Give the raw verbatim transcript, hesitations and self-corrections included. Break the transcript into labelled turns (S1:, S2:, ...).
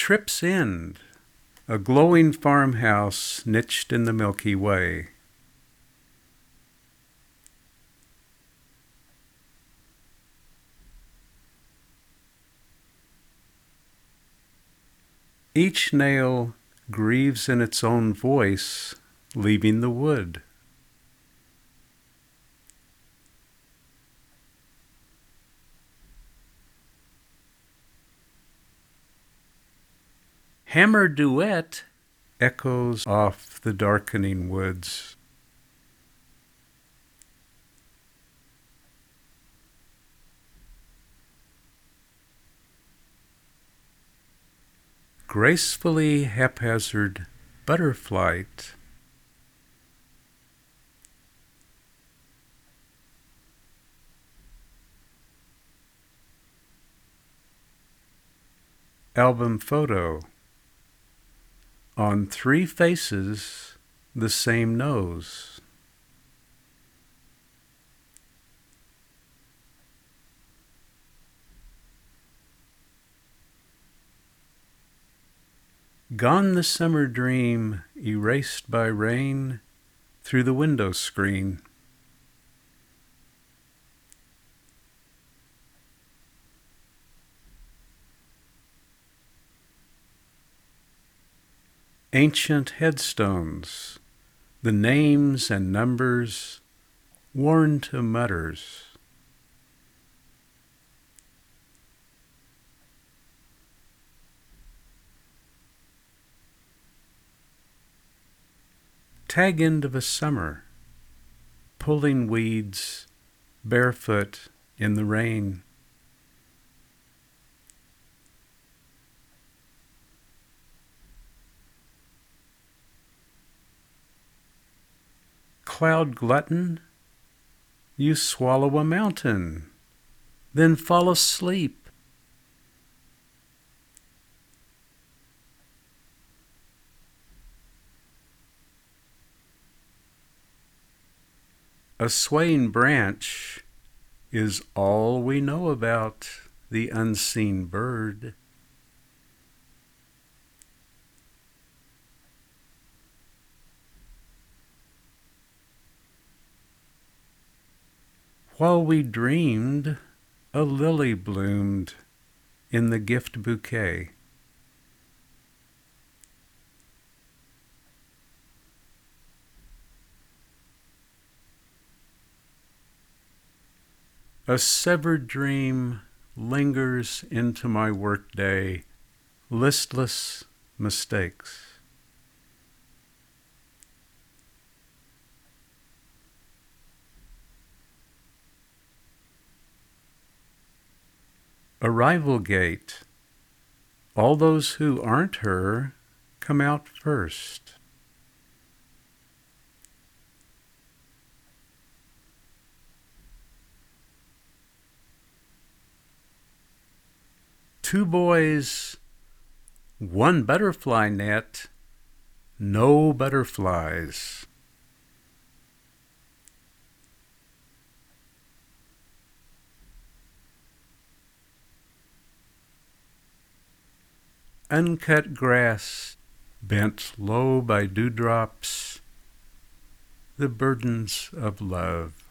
S1: Tripp's End, a glowing farmhouse niched in the Milky Way. Each nail grieves in its own voice, leaving the wood. Hammer duet echoes off the darkening woods. Gracefully haphazard butterflight. Album photo. On three faces, the same nose. Gone the summer dream, erased by rain through the window screen. Ancient headstones, the names and numbers worn to mutters. Tag end of a summer, pulling weeds, barefoot in the rain. Cloud glutton, you swallow a mountain, then fall asleep. A swaying branch is all we know about the unseen bird. While we dreamed, a lily bloomed in the gift bouquet. A severed dream lingers into my workday, listless mistakes. Arrival gate. All those who aren't her come out first. Two boys, one butterfly net, no butterflies. Uncut grass, bent low by dewdrops, the burdens of love.